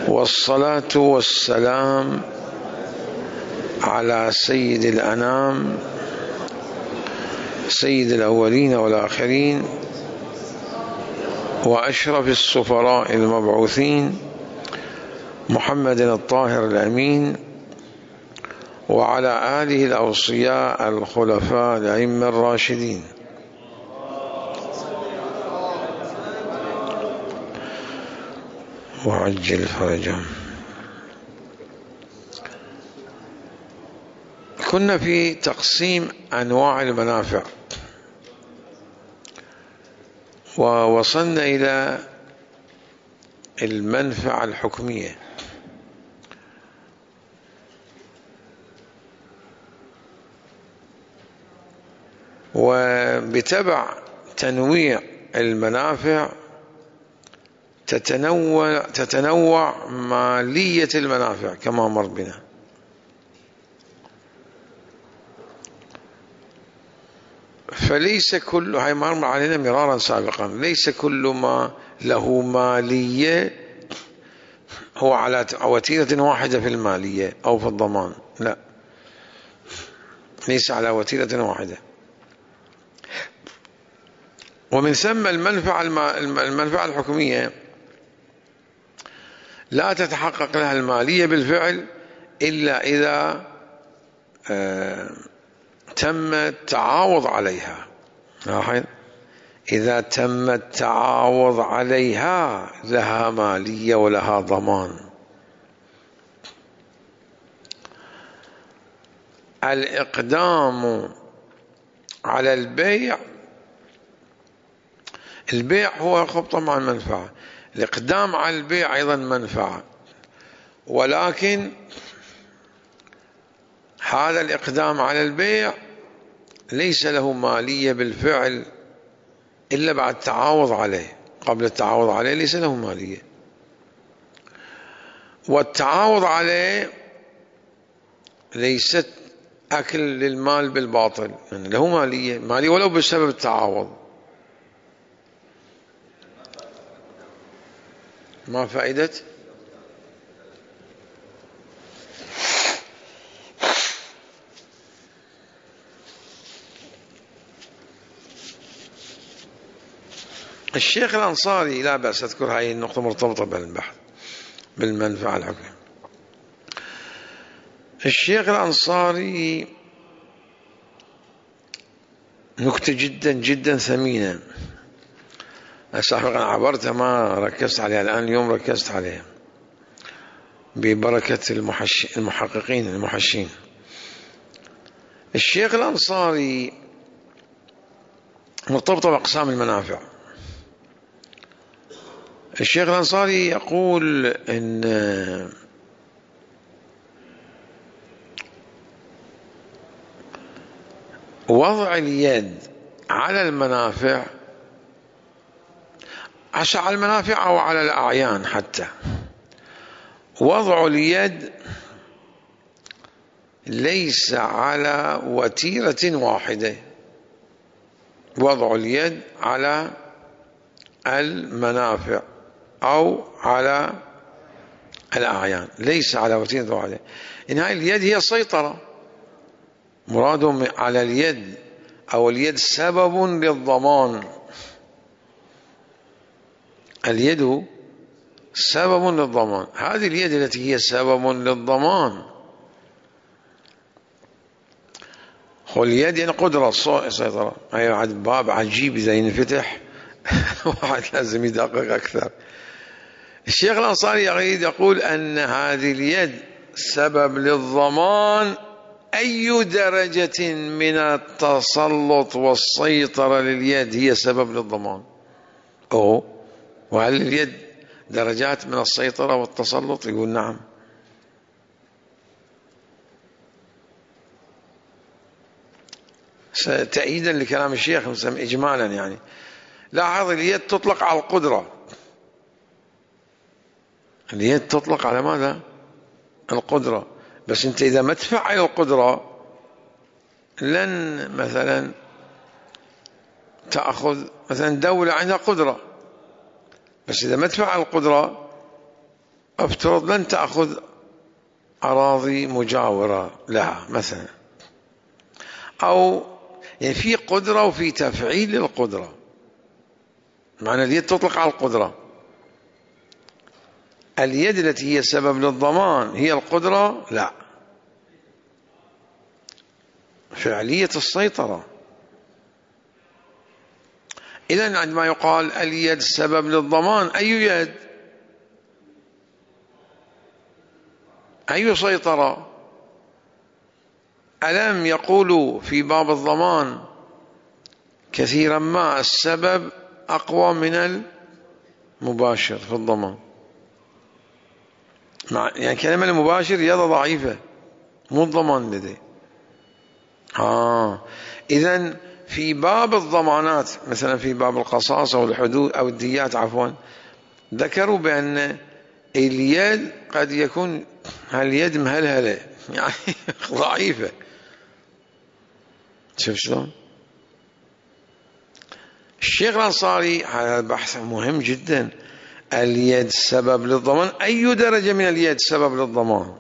والصلاة والسلام على سيد الأنام سيد الأولين والآخرين وأشرف السفراء المبعوثين محمد الطاهر الأمين وعلى آله الأوصياء الخلفاء الأئمة الراشدين. وعجل فرجهم. كنا في تقسيم أنواع المنافع، ووصلنا إلى المنفعة الحكمية. وبتبع تنويع المنافع تتنوع مالية المنافع كما مر بنا. فليس كل، هاي مر علينا مرارا سابقا، ليس كل ما له مالية هو على وتيرة واحدة في المالية أو في الضمان، لا، ليس على وتيرة واحدة. ومن ثم المنفعة الحكمية لا تتحقق لها المالية بالفعل إلا إذا تم التعاوض عليها. إذا تم التعاوض عليها لها مالية ولها ضمان. الإقدام على البيع هو طبعا منفعة، الإقدام على البيع أيضا منفعة، ولكن هذا الإقدام على البيع ليس له مالية بالفعل إلا بعد التعاوض عليه. قبل التعاوض عليه ليس له مالية، والتعاوض عليه ليست أكل للمال بالباطل، يعني له مالية ولو بسبب التعاوض. ما فائدة؟ الشيخ الأنصاري، لا بأس أذكر هذه النقطة مرتبطة بالبحث بالمنفعة الحكمية. الشيخ الأنصاري نكتة جدا جدا ثمينة، سابقا عبرتها ما ركزت عليها، الآن اليوم ركزت عليها ببركة المحققين المحشين. الشيخ الأنصاري مرتبطة بأقسام المنافع. الشيخ الأنصاري يقول إن وضع اليد على المنافع، على المنافع أو على الأعيان حتى، وضع اليد ليس على وتيرة واحدة. وضع اليد على المنافع أو على الأعيان ليس على وتيرة واحدة. إن هاي اليد هي السيطرة، مرادهم على اليد أو اليد سبب للضمان. اليد سبب للضمان، هذه اليد التي هي سبب للضمان. هو اليد يعني قدرة السيطرة. أي باب عجيب إذا ينفتح واحد لازم يدقق أكثر. الشيخ الأنصاري يقول أن هذه اليد سبب للضمان أي درجة من التسلط والسيطرة لليد هي سبب للضمان. وهل اليد درجات من السيطرة والتسلط؟ يقول نعم. تأييدا لكلام الشيخ إجمالا، يعني لاحظ اليد تطلق على القدرة. اليد تطلق على ماذا؟ القدرة. بس أنت إذا ما تفعل القدرة لن مثلا تأخذ مثلا دولة عندها قدرة، بس إذا ما تفعل القدرة افترض لن تأخذ أراضي مجاورة لها مثلا، أو يعني في قدرة وفي تفعيل للقدرة، معنى اليد تطلق على القدرة. اليد التي هي سبب للضمان هي القدرة؟ لا، فعلية السيطرة. إذن عندما يقال اليد سبب للضمان، أي يد؟ أي سيطرة؟ ألم يقولوا في باب الضمان كثيرا ما السبب أقوى من المباشر في الضمان؟ يعني كلمة المباشر يد ضعيفة، مو الضمان لديه. إذن في باب الضمانات مثلا في باب القصاص أو الحدود أو الديات عفوا، ذكروا بأن اليد قد يكون هاليد مهلهلة يعني ضعيفة. شوف شلون الشيخ الأنصاري، هذا بحث مهم جدا. اليد سبب للضمان، أي درجة من اليد سبب للضمان؟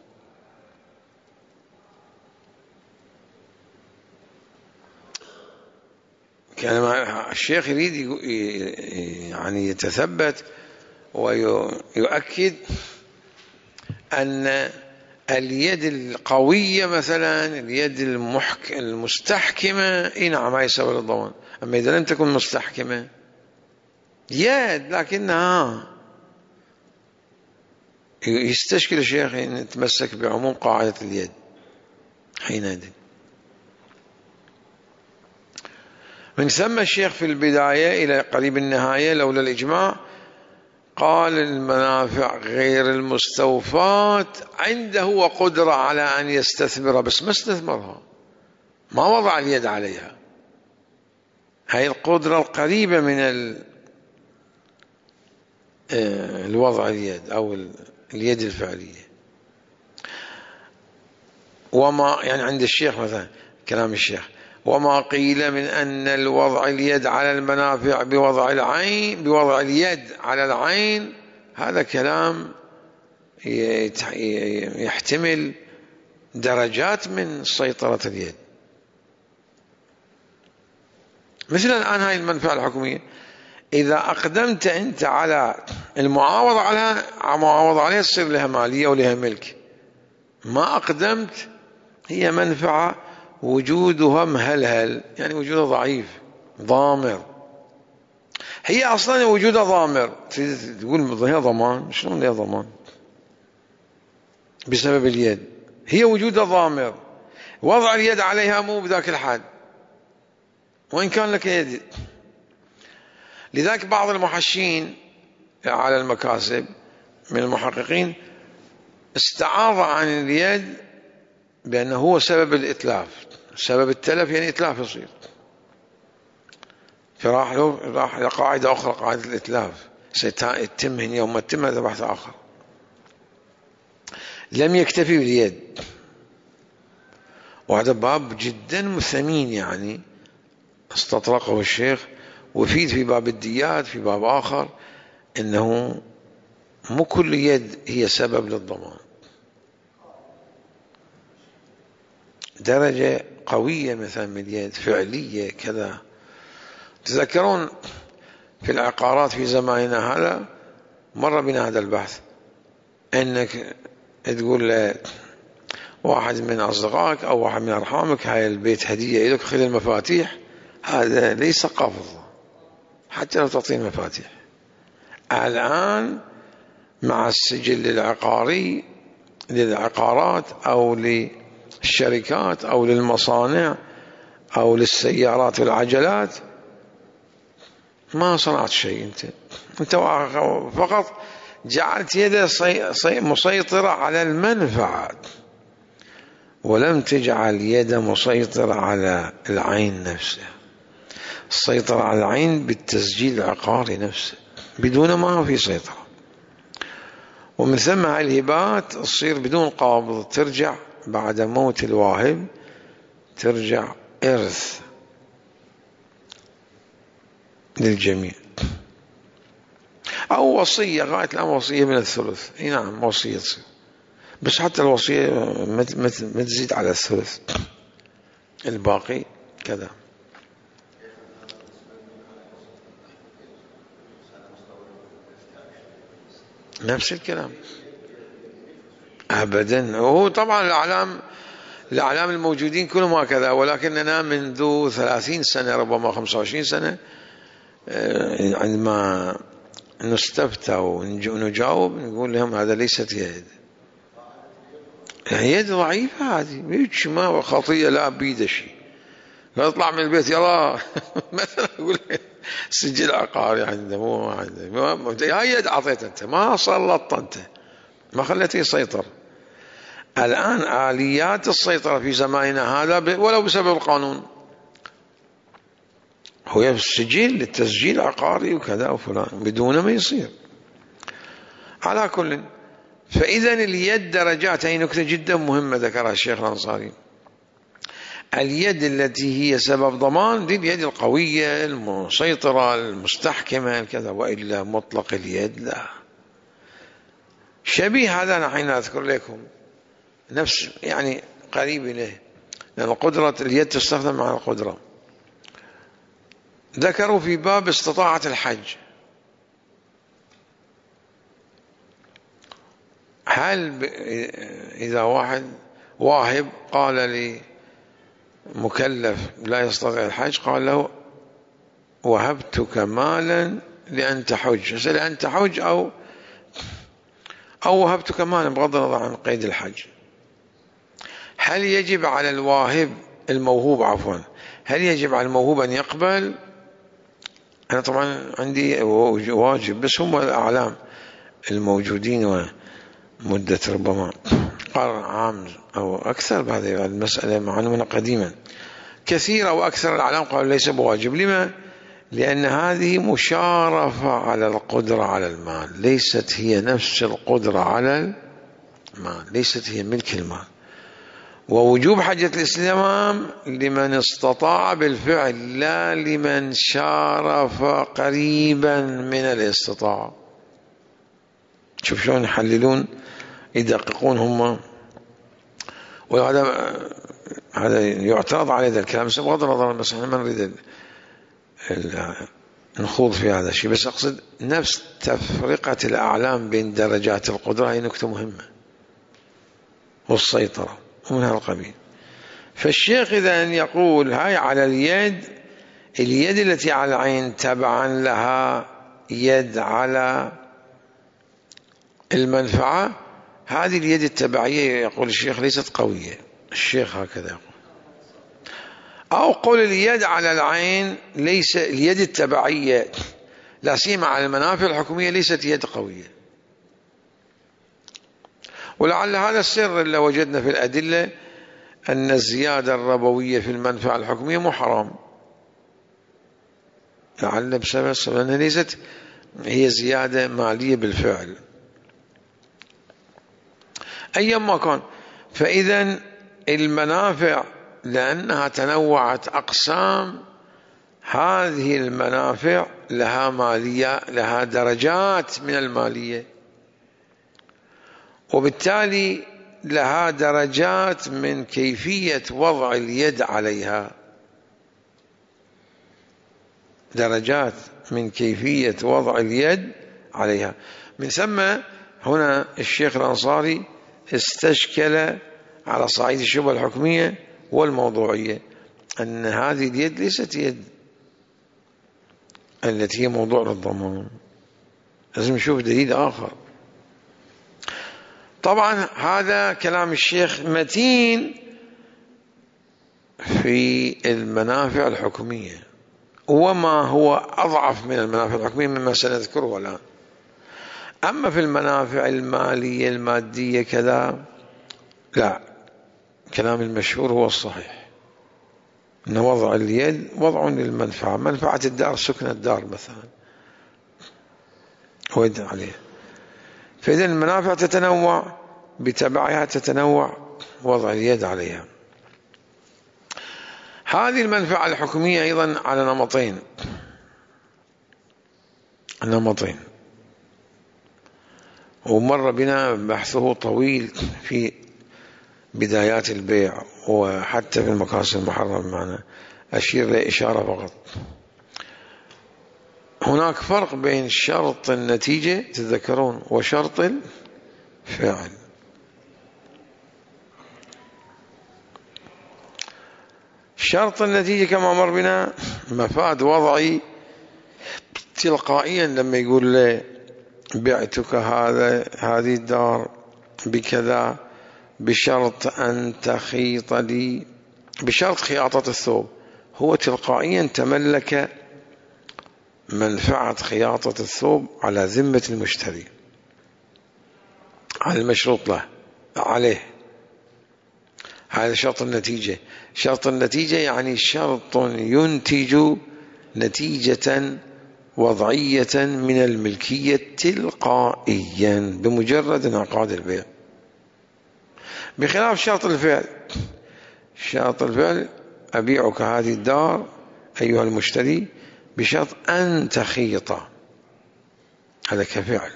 كان الشيخ يريد يعني يتثبت ويؤكد أن اليد القوية مثلا، اليد المستحكمة، نعم هي سبب للضمان. أما إذا لم تكن مستحكمة يد لكنها، يستشكل الشيخ أن يتمسك بعموم قاعدة اليد حينئذ. من ثم الشيخ في البداية إلى قريب النهاية لولا الإجماع قال المنافع غير المستوفاة عنده وقدرة على أن يستثمرها، بس ما استثمرها، ما وضع اليد عليها. هاي القدرة القريبة من الوضع اليد أو اليد الفعلية. وما يعني عند الشيخ مثلا كلام الشيخ، وما قيل من أن الوضع اليد على المنافع بوضع اليد على العين، هذا كلام يحتمل درجات من سيطرة اليد. مثل الآن هاي المنفعة الحكومية، إذا أقدمت أنت على المعاوضة عليها تصير لها مالية ولها ملك. ما أقدمت هي منفعة وجودها مهلهل، يعني وجودها ضعيف ضامر. هي أصلا وجودها ضامر، تقول هي ضمان؟ شلون هي ضمان؟ بسبب اليد، هي وجودها ضامر، وضع اليد عليها مو بذاك الحد وإن كان لك يد. لذلك بعض المحشين على المكاسب من المحققين استعاض عن اليد بأنه هو سبب الإتلاف، سبب التلف يعني إتلاف يصير، فراح لقاعدة أخرى، قاعدة الإتلاف سيتم يوم ما تتم، هذا بحث آخر. لم يكتفي باليد، وهذا باب جدا ثمين يعني استطرقه الشيخ، وفيد في باب الديات في باب آخر إنه مو كل يد هي سبب للضمان. درجة قوية مثلا من اليد فعلية كذا. تذكرون في العقارات في زماننا هذا مر بنا هذا البحث، انك تقول واحد من اصدقائك او واحد من ارحامك هاي البيت هدية لك، خذ المفاتيح، هذا ليس قبض حتى لو تعطيه المفاتيح. الان مع السجل العقاري للعقارات او للشركات او للمصانع او للسيارات والعجلات، ما صنعت شيء، انت فقط جعلت يده مسيطرة على المنفعة، ولم تجعل يده مسيطرة على العين نفسها. السيطرة على العين بالتسجيل العقاري نفسه، بدون ما في سيطرة. ومن ثم الهبات تصير بدون قابض، ترجع بعد موت الواهب، ترجع إرث للجميع. أو وصية، غاية الأمر وصية من الثلث. اي نعم وصية تصير، بس حتى الوصية ما تزيد على الثلث، الباقي كذا. نفس الكلام أبدا. هو طبعا الأعلام الموجودين كلهم هكذا، ولكننا منذ 30 سنة ربما 25 سنة عندما نستفتى ونجاوب نقول لهم هذا ليست يد، يد ضعيفة هذه، ما خطية لا بيد شيء، يطلع من البيت يلا مثلا يقول سجل عقاري عنده، مو عنده، هاي يد أعطيت أنت، ما سلطت أنت، ما خليته يسيطر. الآن آليات السيطرة في زماننا هذا ولو بسبب القانون، هو السجل للتسجيل عقاري وكذا وفلان، بدونه ما يصير. على كل، فإذا اليد درجات. هي نكتة جدا مهمة ذكرها الشيخ الأنصاري. اليد التي هي سبب ضمان دي اليد القوية المسيطرة المستحكمة كذا، وإلا مطلق اليد لا. شبيه هذا نحن أذكر لكم نفس يعني قريب إليه، لأن قدرة اليد تستخدم مع القدرة. ذكروا في باب استطاعة الحج، هل إذا واحد واهب قال لي مكلف لا يستطيع الحج، قال له وهبتك مالا لأن تحج، لأن تحج أو وهبتك مالا بغض النظر عن قيد الحج، هل يجب على الواهب الموهوب عفوا، هل يجب على الموهوب أن يقبل؟ أنا طبعا عندي واجب، بس هم الأعلام الموجودين ومدة ربما قرن عام أو أكثر بهذه المسألة معلومة قديما، كثير أو أكثر الأعلام قالوا ليس بواجب. لما؟ لأن هذه مشارفة على القدرة على المال، ليست هي نفس القدرة على المال، ليست هي ملك المال. ووجوب حجة الإسلام لمن استطاع بالفعل، لا لمن شارف قريبا من الاستطاعة. شوف شلون يحللون يدققون هم. هذا يعترض على هذا الكلام، بس بغض النظر، بس احنا ما نريد نخوض في هذا الشيء، بس أقصد نفس تفرقة الأعلام بين درجات القدرة هي نكتة مهمة، والسيطرة ومن هذا القبيل. فالشيخ إذا يقول هاي على اليد التي على العين تبعا لها يد على المنفعة، هذه اليد التبعية يقول الشيخ ليست قوية، الشيخ هكذا يقول. أو قول اليد على العين ليس اليد التبعية لا سيما على المنافع الحكومية ليست يد قوية. ولعل هذا السر اللي وجدنا في الأدلة أن الزيادة الربوية في المنفعة الحكومية مو حرام، لعل بسبب أنها ليست هي زيادة مالية بالفعل أيما كان. فإذا المنافع لأنها تنوعت أقسام، هذه المنافع لها مالية، لها درجات من المالية، وبالتالي لها درجات من كيفية وضع اليد عليها، درجات من كيفية وضع اليد عليها. من ثم هنا الشيخ الأنصاري استشكل على صعيد الشبهة الحكمية والموضوعية أن هذه اليد ليست يد التي هي موضوع للضمان، لازم نشوف دليل آخر. طبعا هذا كلام الشيخ متين في المنافع الحكومية، وما هو أضعف من المنافع الحكومية مما سنذكره الآن. أما في المنافع المالية المادية كذا لا، كلام المشهور هو الصحيح، أن وضع اليد وضع للمنفعة، منفعة الدار سكن الدار مثلا ويد عليه. فإذا المنافع تتنوع بتبعها تتنوع وضع اليد عليها. هذه المنفعة الحكومية أيضا على نمطين. ومر بنا بحثه طويل في بدايات البيع وحتى في المقاصد المحرم معنا، أشير لإشارة فقط. هناك فرق بين شرط النتيجة تتذكرون وشرط الفعل. شرط النتيجة كما مر بنا مفاد وضعي تلقائيا، لما يقول لي بعتك هذه الدار بكذا بشرط أن تخيط لي، بشرط خياطة الثوب، هو تلقائيا تملك منفعة خياطة الثوب على ذمة المشتري، على المشروط له عليه. هذا شرط النتيجة. شرط النتيجة يعني شرط ينتج نتيجة وضعية من الملكية تلقائيا بمجرد انعقاد البيع، بخلاف شرط الفعل. شرط الفعل أبيعك هذه الدار أيها المشتري بشرط أن تخيط، هذا كفعل.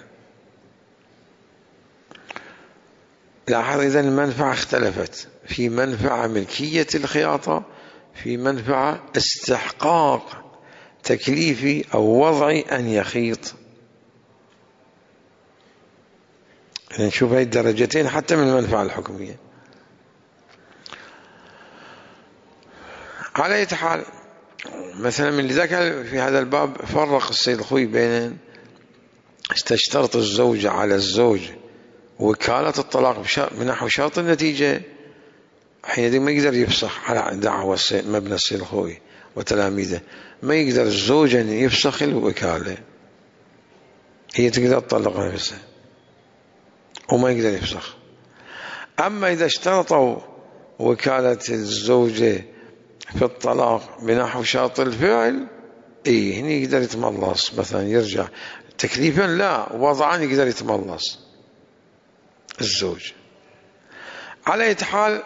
لاحظ إذن المنفعة اختلفت، في منفعة ملكية الخياطة، في منفعة استحقاق تكليفي أو وضعي أن يخيط. نشوف هذه الدرجتين حتى من المنفعة الحكمية. على أي حال، مثلا من لذلك في هذا الباب فرق السيد الخوي بين تشترط الزوجة على الزوج وكالة الطلاق بنحو شرط النتيجة، حينئذ ما يقدر يفسخ على دعوة مبنى السيد الخوي وتلاميذه، ما يقدر الزوج أن يفسخ الوكالة، هي تقدر تطلق نفسها وما يقدر يفسخ. أما إذا اشترطوا وكالة الزوجة في الطلاق بنحو شرط الفعل، هنا يقدر يتملص، مثلا يرجع تكليفا لا وضعا يقدر يتملص الزوج. على أي حال،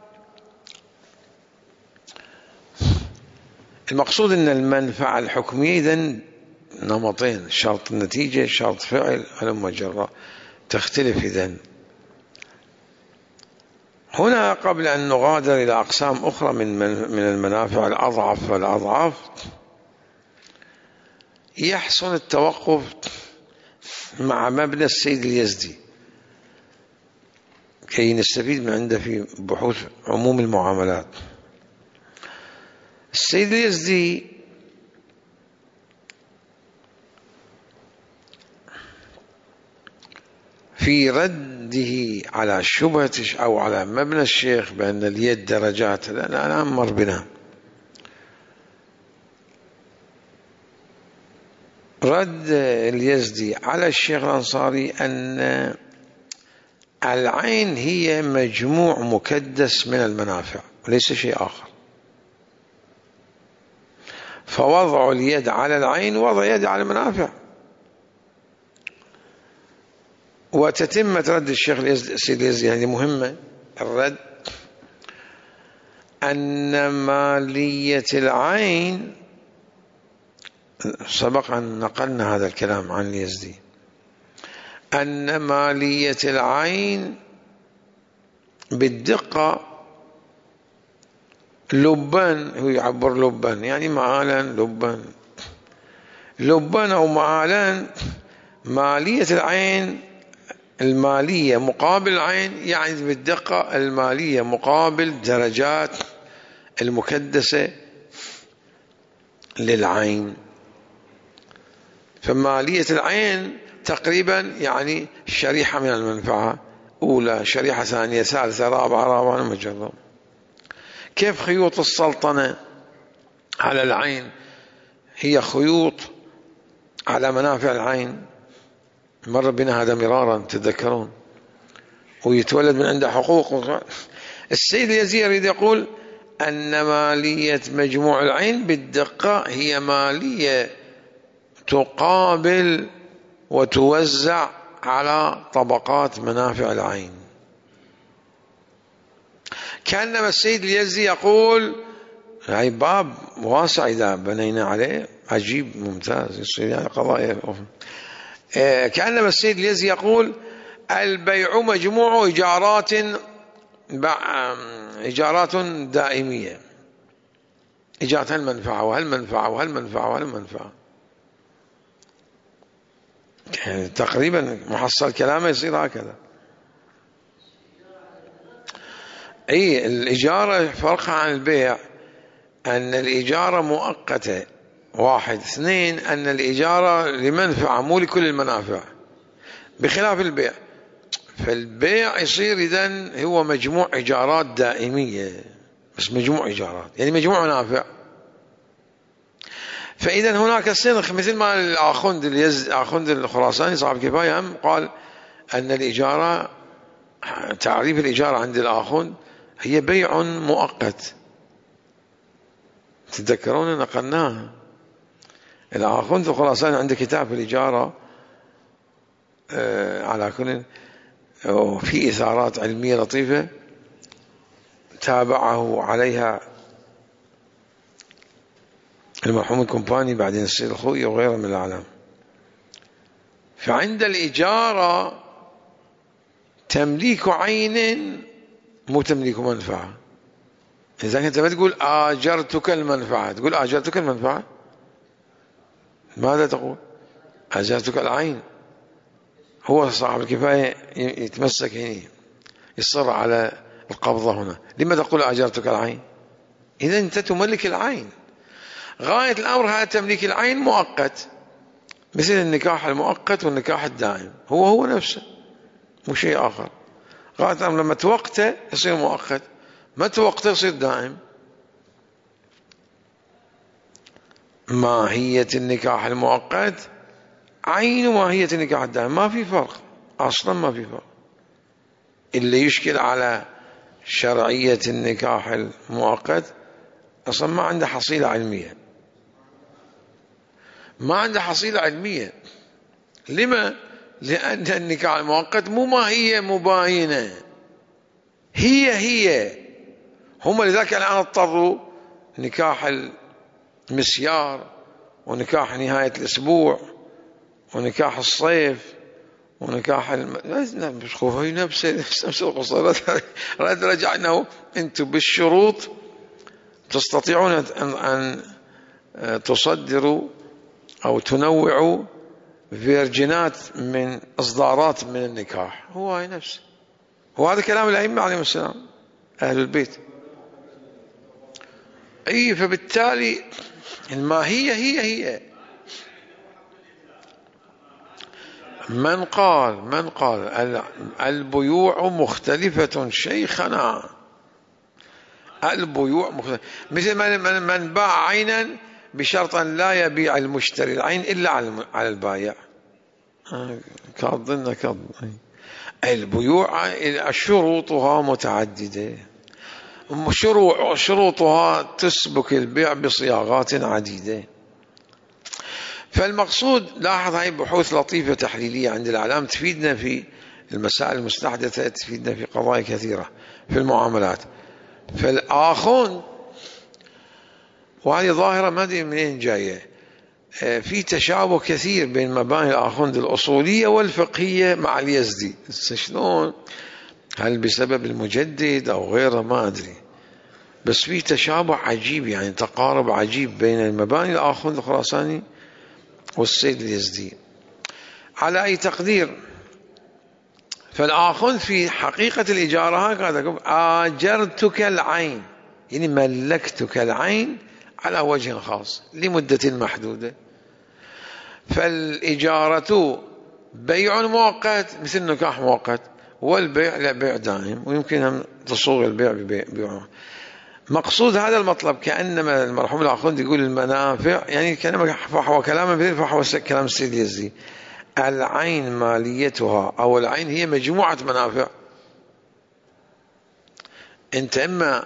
المقصود أن المنفعة الحكمية إذن نمطين، شرط النتيجة شرط فعل هلم جرا، تختلف إذن. هنا قبل أن نغادر إلى أقسام أخرى من المنافع الأضعف والأضعف، يحسن التوقف مع مبنى السيد اليزدي كي نستفيد من عنده في بحوث عموم المعاملات. السيد اليزدي في رده على شبهة أو على مبنى الشيخ بأن اليد درجات، الآن مر بنا، رد اليزدي على الشيخ الأنصاري أن العين هي مجموع مكدس من المنافع وليس شيء آخر، فوضع اليد على العين وضع يد على المنافع. وتتمة رد الشيخ السيد اليزدي يعني مهمة، الرد أن مالية العين، سبق أن نقلنا هذا الكلام عن اليزدي، أن مالية العين بالدقة لبان، هو يعبر لبان يعني معالان، لبان أو معالان. مالية العين، المالية مقابل العين، يعني بالدقة المالية مقابل درجات المكدسة للعين. فمالية العين تقريبا يعني شريحة من المنفعة، أولى شريحة ثانية ثالثة رابعة مجرد. كيف خيوط السلطنة على العين هي خيوط على منافع العين، مر بنا هذا مرارا تذكرون، ويتولد من عنده حقوق. السيد اليزيد يريد يقول أن مالية مجموع العين بالدقة هي مالية تقابل وتوزع على طبقات منافع العين. كأنما السيد اليزدي يقول، هاي باب واسع إذا بنينا عليه عجيب ممتاز يصير يعني قضايا. كأنما السيد اليزدي يقول البيع مجموع إيجارات دائمية، إيجارات هالمنفعة وهالمنفعة وهالمنفعة وهالمنفعة، يعني تقريبا محصل كلامه يصير هكذا. أي الإجارة فرقها عن البيع أن الإجارة مؤقتة، واحد. اثنين، أن الإجارة لمنفعة مو لكل المنافع، بخلاف البيع. فالبيع يصير إذن هو مجموع إيجارات دائمية، بس مجموع إيجارات يعني مجموع منافع. فإذا هناك سنخ، مثل ما الآخوند الخراساني صاحب كفاية هم قال أن الإجارة، تعريف الإجارة عند الآخوند هي بيع مؤقت. تتذكرون نقلناها. الآخوند الخراساني عنده كتاب في الإجارة على كل، وفي إثارات علمية لطيفة تابعه عليها المرحوم الكومباني، بعدين السيد الخوئي وغيره من الأعلام. فعند الإجارة تمليك عين مو تمليك منفعة. إذا أنت ما تقول آجرتك المنفعة، تقول آجرتك المنفعة، ماذا تقول؟ آجرتك العين. هو صاحب الكفاية يتمسك هنا، يصر على القبضة هنا. لما تقول آجرتك العين؟ إذا أنت تملك العين. غاية الأمر هذا تمليك العين مؤقت، مثل النكاح المؤقت والنكاح الدائم، هو نفسه مو شيء آخر. غاية الأمر لما توقته يصير مؤقت، ما توقته يصير دائم. ماهية النكاح المؤقت عين ماهية النكاح الدائم، ما في فرق أصلا، ما في فرق. اللي يشكل على شرعية النكاح المؤقت أصلا ما عنده حصيلة علمية، ما عنده حصيلة علمية. لما؟ لأن النكاح المؤقت مو ماهية مباينة، هي هم لذلك الآن اضطروا نكاح المسيار ونكاح نهاية الأسبوع ونكاح الصيف ونكاح هي نفس القصة. رجعنا أنتم بالشروط تستطيعون أن تصدروا أو تنوعوا فيرجينات من إصدارات من النكاح. هو هاي نفسه، وهذا كلام الأئمة عليهم السلام أهل البيت. أي فبالتالي الماهية هي. من قال البيوع مختلفة شيخنا، البيوع مختلفة، مثل من باع عينا بشرط أن لا يبيع المشتري العين إلا على البايع. البيوع شروطها متعددة، شروطها تسبك البيع بصياغات عديدة. فالمقصود، لاحظ هاي بحوث لطيفة تحليلية عند الإعلام تفيدنا في المسائل المستحدثة، تفيدنا في قضايا كثيرة في المعاملات. فالآخون، وهذه ظاهرة ما أدري منين جاية، في تشابه كثير بين مباني الآخوند الأصولية والفقهية مع اليزدي. شلون؟ هل بسبب المجدد أو غيره ما أدري، بس في تشابه عجيب، يعني تقارب عجيب بين المباني الآخوند الخراساني والسيد اليزدي. على أي تقدير، فالآخوند في حقيقة الإجارة هكذا: آجرتك العين، يعني ملكتك العين على وجه خاص لمدة محدودة. فالإجارة بيع مؤقت مثل نكاح مؤقت، والبيع لا، بيع دائم، ويمكن أن تصوغ البيع ببيع. مقصود هذا المطلب كأنما المرحوم الآخوند يقول المنافع، يعني كلام فحوى كلام مثل فحوى كلام السيد اليزدي. العين ماليتها أو العين هي مجموعة منافع. أنت إما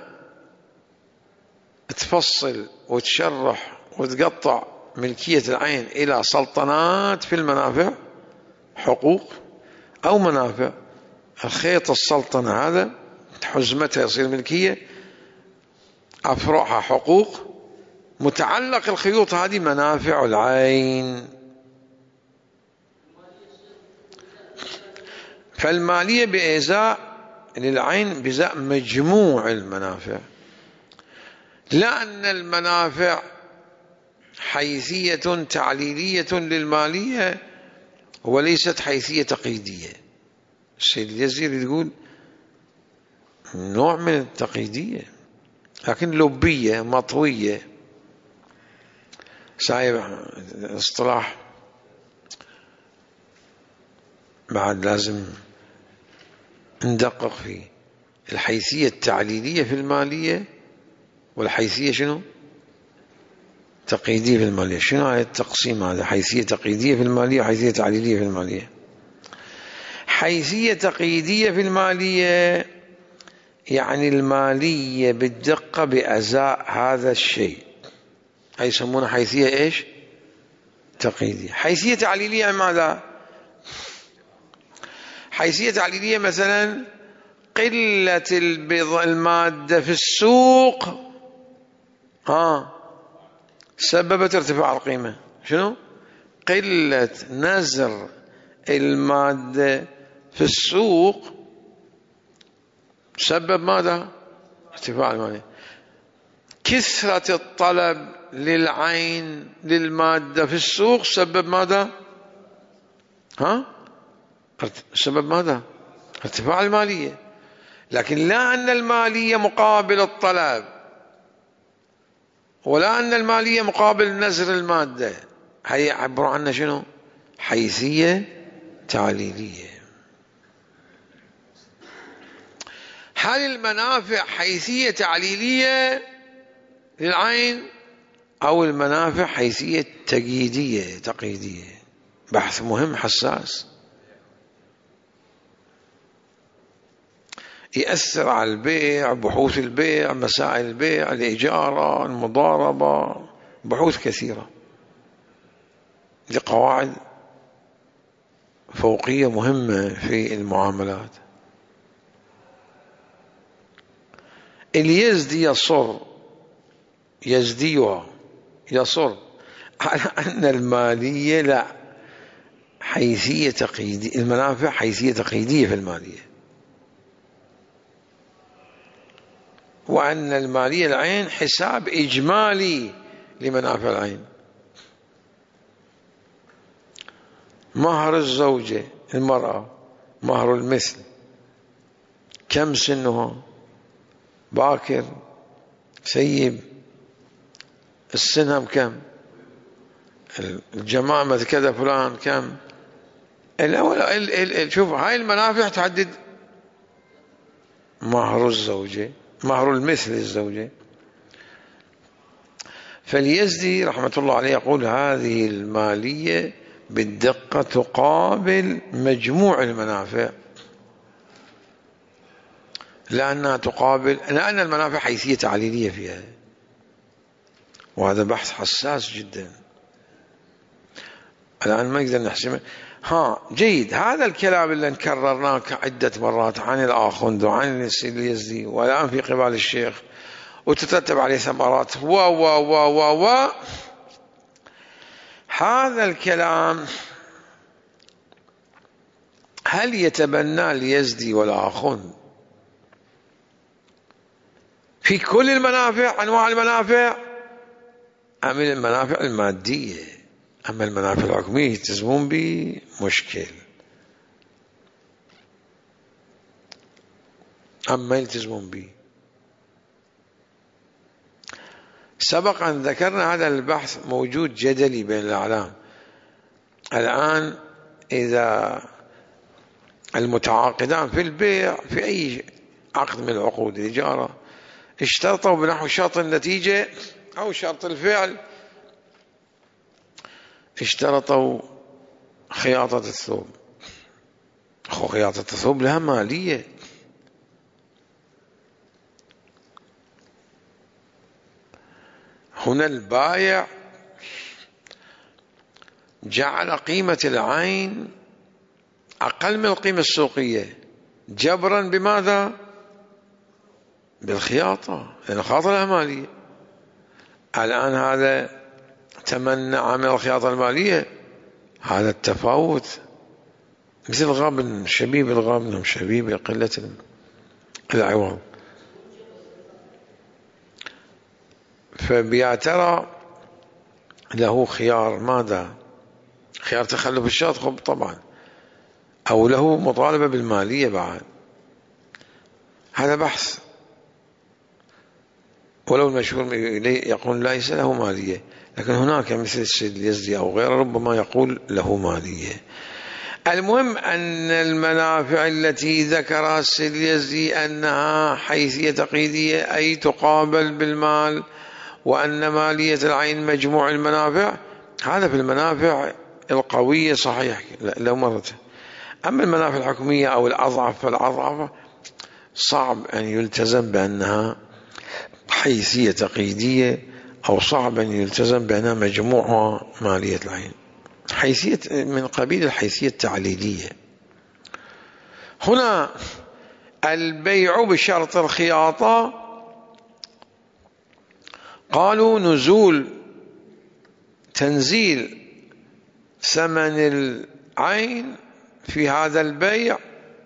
تفصل وتشرح وتقطع ملكية العين إلى سلطنات في المنافع، حقوق أو منافع. الخيط السلطنة هذا حزمتها يصير ملكية، أفرعها حقوق، متعلق الخيوط هذه منافع العين. فالمالية بإزاء للعين بإزاء مجموع المنافع، لا أن المنافع حيثية تعليلية للمالية وليست حيثية تقييدية. السيد اليزيري يقول نوع من التقييدية لكن لبية مطوية. صحيح اصطلاح بعد لازم ندقق فيه. الحيثية التعليلية في المالية والحيثية شنو؟ تقييدية في المالية. شنو هذا التقسيم هذا؟ حيثية تقييدية في المالية وحيثية تعليلية في المالية. حيثية تقييدية في المالية يعني المالية بالدقة بأزاء هذا الشيء، هاي يسمونها حيثية ايش؟ تقييدية. حيثية تعليلية يعني ماذا؟ حيثية تعليلية مثلا قلة المادة في السوق سببت ارتفاع القيمة. شنو؟ قلة نزر المادة في السوق سبب ماذا؟ ارتفاع المادة. كثرة الطلب للعين للمادة في السوق سبب ماذا؟ سبب ماذا؟ ارتفاع المالية. لكن لا أن المالية مقابل الطلب ولا أن المالية مقابل نزر المادة. هي يعبروا عنها شنو؟ حيثية تعليلية. هل المنافع حيثية تعليلية للعين أو المنافع حيثية تقييدية؟ بحث مهم حساس يأثر على البيع، بحوث البيع، مسائل البيع، الإجارة، المضاربة، بحوث كثيرة. دي قواعد فوقية مهمة في المعاملات. اليزدي يصر على أن المالية لا، حيثية تقييدية، المنافع حيثية تقييدية في المالية، وأن المالية العين حساب إجمالي لمنافع العين. مهر الزوجة المرأة مهر المثل، كم سنها؟ باكر، سيب، السنهم كم، الجمامة كذا فلان كم. شوف هاي المنافع تحدد مهر الزوجة، مهر المثل للزوجة. فاليزدي رحمة الله عليه يقول هذه المالية بالدقة تقابل مجموع المنافع، لأن المنافع حيثية تعليلية فيها. وهذا بحث حساس جدا الآن ما نقدر نحسمه. جيد، هذا الكلام اللي نكررناه عدة مرات عن الآخوند وعن السيد اليزدي والآن في قبال الشيخ وتترتب عليه ثمرات هذا الكلام هل يتبنى اليزدي والآخوند في كل المنافع، أنواع المنافع، أم المنافع المادية؟ أما المنافع الحكمية يلتزمون به مشكل، أما يلتزمون به. سبق أن ذكرنا هذا البحث موجود جدلي بين الأعلام. الآن إذا المتعاقدان في البيع في أي عقد من العقود الإجارة اشترطوا بنحو شرط النتيجة أو شرط الفعل، اشترطوا خياطة الثوب. خياطة الثوب لها مالية. هنا البائع جعل قيمة العين أقل من القيمة السوقية جبرا بماذا؟ بالخياطة، لأن الخياطة لها مالية. الآن هذا تمنع من الخياطة المالية، هذا التفاوت مثل غبن، شبيب الغبن وشبيب قلة العوض. فبيعترى له خيار ماذا؟ خيار تخلف الشرط خب طبعا، أو له مطالبة بالمالية بعد، هذا بحث. ولو المشهور يقول ليس له مالية، لكن هناك مثل السيد اليزدي أو غيره ربما يقول له مالية. المهم أن المنافع التي ذكرها السيد اليزدي أنها حيثية تقييدية، أي تقابل بالمال، وأن مالية العين مجموع المنافع، هذا في المنافع القوية صحيح لو مرت. أما المنافع الحكمية أو الأضعف فالأضعف صعب أن يلتزم بأنها حيثية تقييدية، أو صعب أن يلتزم بأنها مجموعها مالية العين، حيثية من قبيل الحيثية التعليلية. هنا البيع بشرط الخياطة، قالوا نزول تنزيل ثمن العين في هذا البيع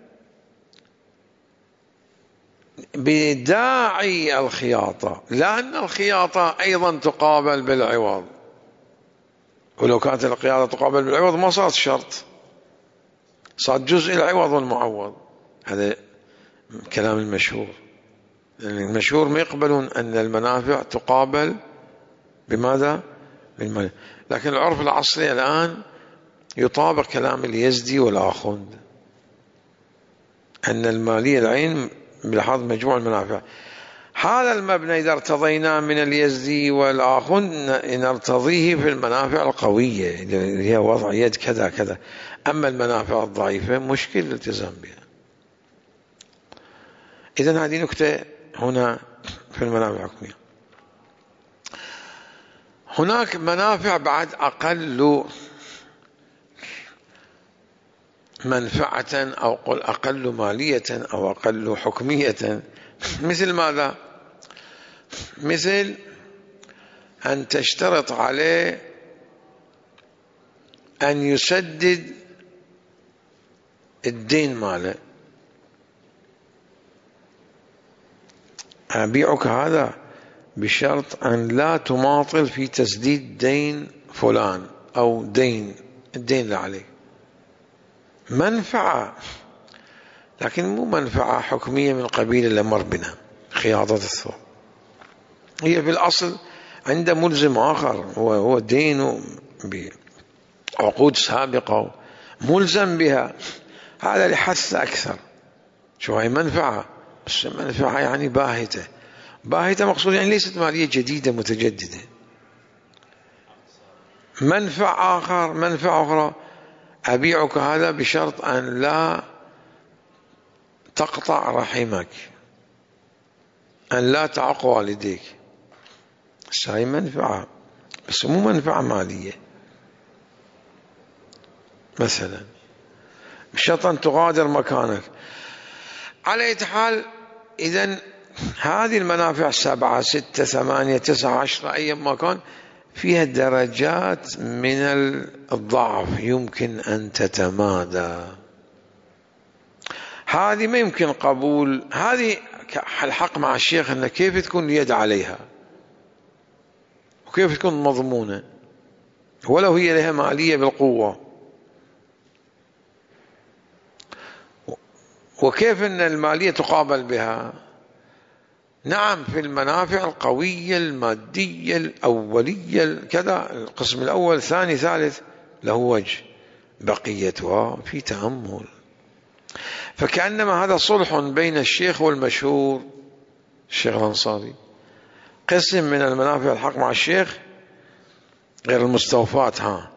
بداعي الخياطة، لأن الخياطة أيضا تقابل بالعوض، ولو كانت الخياطة تقابل بالعوض ما صارت شرط، صارت جزء العوض والمعوض. هذا كلام المشهور، لأن المشهور ما يقبلون أن المنافع تقابل بماذا؟ بالمال. لكن العرف العصري الآن يطابق كلام اليزدي والآخوند، أن المالية العين بلحاظ مجموع المنافع. هذا المبنى إذا ارتضيناه من اليزدي والآخوند نرتضيه في المنافع القوية اللي هي وضع يد كذا كذا. أما المنافع الضعيفة مشكل الالتزام بها. إذن هذه نكتة هنا في المنافع الحكمية. هناك منافع بعد أقل منفعة، أو قل أقل مالية أو أقل حكمية، مثل ماذا؟ مثل أن تشترط عليه أن يسدد الدين ماله. أبيعك هذا بشرط أن لا تماطل في تسديد دين فلان أو الدين اللي عليك. منفعة، لكن مو منفعة حكمية من قبيل الأمر بنا خياطة الثوب، هي في الأصل عنده ملزم آخر، هو دين بعقود سابقة ملزم بها، هذا لحث أكثر. شو هي منفعة، بس منفعة يعني باهتة. باهتة مقصود يعني ليست مالية جديدة متجددة. منفعة أخرى أبيعك هذا بشرط أن لا تقطع رحمك، أن لا تعق والديك. هاي منفعة بس مو منفعة مالية. مثلا بشرط أن تغادر مكانك. على أي حال، إذن هذه المنافع 7 6 8 9 10 أي مكان فيها درجات من الضعف يمكن أن تتمادى. هذه ما يمكن قبول، هذه الحق مع الشيخ أن كيف تكون اليد عليها وكيف تكون مضمونة ولو هي لها مالية بالقوة، وكيف أن المالية تقابل بها. نعم في المنافع القوية المادية الأولية كذا، القسم الأول الثاني ثالث له وجه، بقيتها في تأمل. فكأنما هذا صلح بين الشيخ والمشهور الشيخ الأنصاري، قسم من المنافع الحق مع الشيخ غير المستوفات.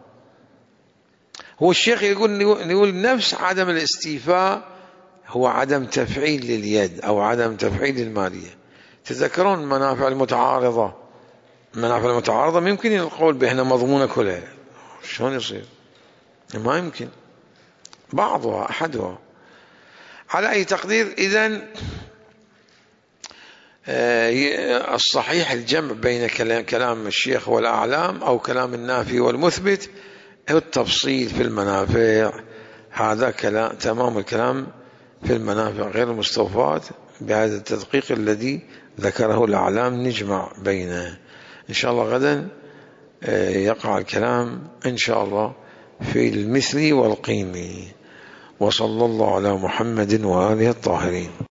هو الشيخ يقول نفس عدم الاستيفاء هو عدم تفعيل لليد أو عدم تفعيل للمالية. تذكرون المنافع المتعارضة، المنافع المتعارضة ما يمكن القول بأنها مضمونة كلها، شلون يصير؟ ما يمكن، بعضها أحدها. على أي تقدير، إذن الصحيح الجمع بين كلام الشيخ والأعلام أو كلام النافي والمثبت هو التفصيل في المنافع هذا كلام تمام الكلام في المنافع غير المستوفاة بهذا التدقيق الذي ذكره الأعلام، نجمع بينه إن شاء الله. غدا يقع الكلام إن شاء الله في المثل والقيم. وصلى الله على محمد وآله الطاهرين.